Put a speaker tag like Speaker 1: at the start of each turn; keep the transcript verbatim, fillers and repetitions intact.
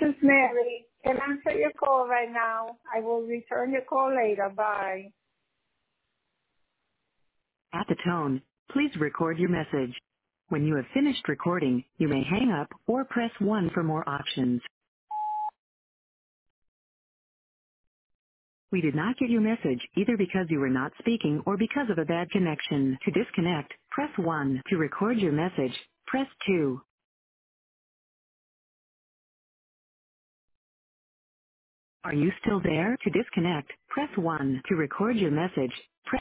Speaker 1: is Mary. Can answer your call right now. I will return your call later. Bye.
Speaker 2: At the tone, please record your message. When you have finished recording, you may hang up or press one for more options. We did not get your message either because you were not speaking or because of a bad connection. To disconnect, press one. To record your message, press two. Are you still there? To disconnect, press one. To record your message,